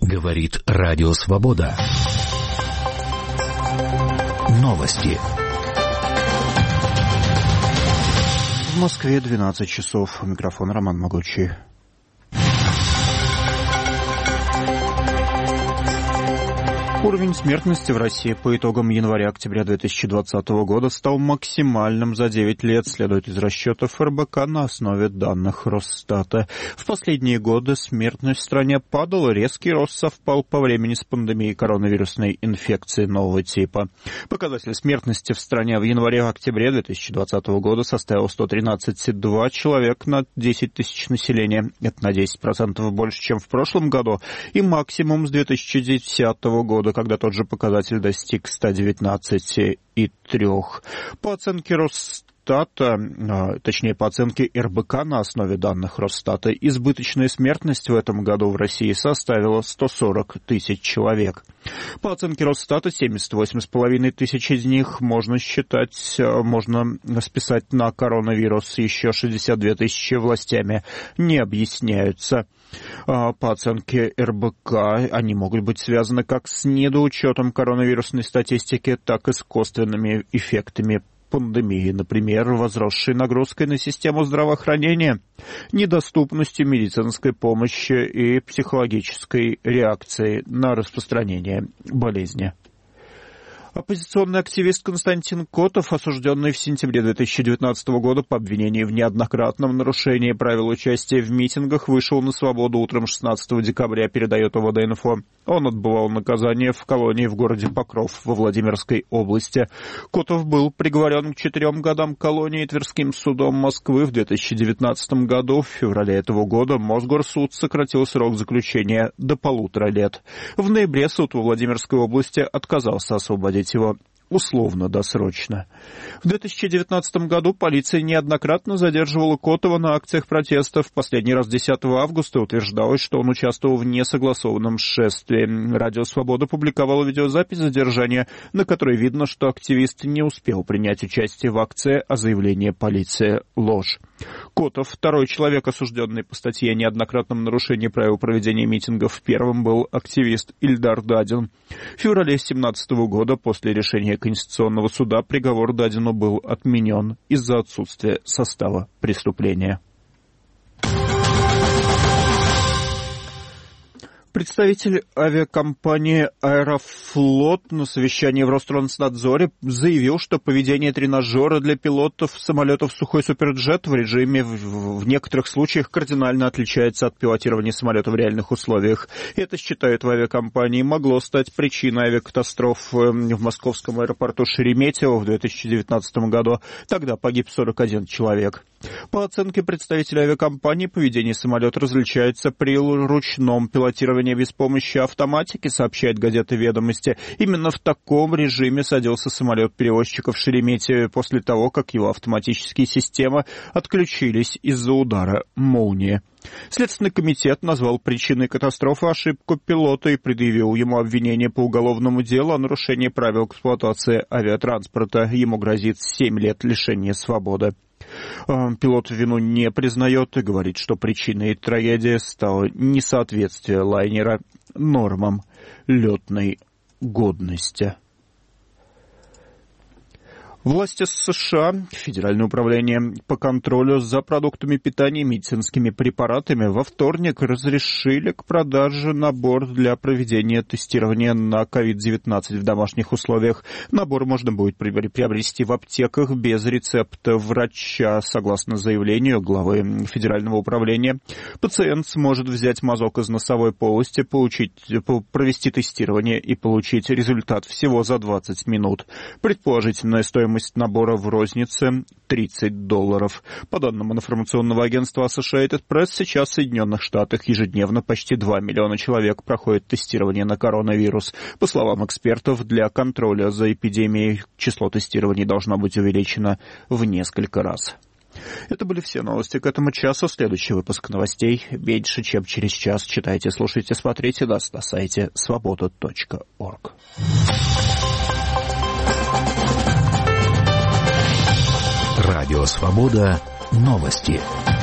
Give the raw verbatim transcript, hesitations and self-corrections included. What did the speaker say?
Говорит Радио Свобода. Новости. В Москве двенадцать часов. Микрофон Роман Могучий. Уровень смертности в России по итогам января-октября две тысячи двадцатого года стал максимальным за девять лет, следует из расчетов эр бэ ка на основе данных Росстата. В последние годы смертность в стране падала, резкий рост совпал по времени с пандемией коронавирусной инфекции нового типа. Показатель смертности в стране в январе-октябре две тысячи двадцатого года составил сто тринадцать целых два человека на десять тысяч населения. Это на десять процентов больше, чем в прошлом году, и максимум с две тысячи десятого года, когда тот же показатель достиг ста девятнадцати целых трёх. По оценке Росстата, точнее по оценке эр бэ ка на основе данных Росстата, избыточная смертность в этом году в России составила сто сорок тысяч человек. По оценке Росстата, семьдесят восемь с половиной тысяч из них можно считать, можно списать на коронавирус, еще шестьдесят две тысячи властями не объясняются. По оценке эр бэ ка, они могут быть связаны как с недоучетом коронавирусной статистики, так и с косвенными эффектами пандемии, например, возросшей нагрузкой на систему здравоохранения, недоступностью медицинской помощи и психологической реакцией на распространение болезни. Оппозиционный активист Константин Котов, осужденный в сентябре две тысячи девятнадцатого года по обвинению в неоднократном нарушении правил участия в митингах, вышел на свободу утром шестнадцатого декабря, передает о вэ дэ инфо. Он отбывал наказание в колонии в городе Покров во Владимирской области. Котов был приговорен к четырем годам колонии Тверским судом Москвы в две тысячи девятнадцатом году. В феврале этого года Мосгорсуд сократил срок заключения до полутора лет. В ноябре суд во Владимирской области отказался освободить его условно-досрочно. В две тысячи девятнадцатом году полиция неоднократно задерживала Котова на акциях протеста. В последний раз десятого августа утверждалось, что он участвовал в несогласованном шествии. Радио «Свобода» публиковало видеозапись задержания, на которой видно, что активист не успел принять участие в акции, а заявление полиции — ложь. Котов, второй человек, осужденный по статье о неоднократном нарушении правил проведения митингов. Первым был активист Ильдар Дадин. В феврале две тысячи семнадцатого года, после решения Конституционного суда, приговор Дадину был отменен из-за отсутствия состава преступления. Представитель авиакомпании «Аэрофлот» на совещании в Ространснадзоре заявил, что поведение тренажера для пилотов самолетов «Сухой Суперджет» в режиме в, в некоторых случаях кардинально отличается от пилотирования самолета в реальных условиях. Это, считают в авиакомпании, могло стать причиной авиакатастроф в московском аэропорту Шереметьево в две тысячи девятнадцатом году. Тогда погиб сорок один человек. По оценке представителя авиакомпании, поведение самолета различается при ручном пилотировании без помощи автоматики, сообщает газета «Ведомости». Именно в таком режиме садился самолет перевозчиков в Шереметьеве после того, как его автоматические системы отключились из-за удара молнии. Следственный комитет назвал причиной катастрофы ошибку пилота и предъявил ему обвинение по уголовному делу о нарушении правил эксплуатации авиатранспорта. Ему грозит семь лет лишения свободы. Пилот вину не признает и говорит, что причиной трагедии стало несоответствие лайнера нормам летной годности. Власти США, Федеральное управление по контролю за продуктами питания и медицинскими препаратами, во вторник разрешили к продаже набор для проведения тестирования на ковид девятнадцать в домашних условиях. Набор можно будет приобрести в аптеках без рецепта врача. Согласно заявлению главы Федерального управления, пациент сможет взять мазок из носовой полости, получить, провести тестирование и получить результат всего за двадцать минут. Предположительная стоимость Стоимость набора в рознице тридцать долларов. По данным информационного агентства Associated Press, сейчас в Соединенных Штатах ежедневно почти два миллиона человек проходят тестирование на коронавирус. По словам экспертов, для контроля за эпидемией число тестирований должно быть увеличено в несколько раз. Это были все новости к этому часу. Следующий выпуск новостей меньше, чем через час. Читайте, слушайте, смотрите нас на сайте свобода точка орг. Радио «Свобода». Новости.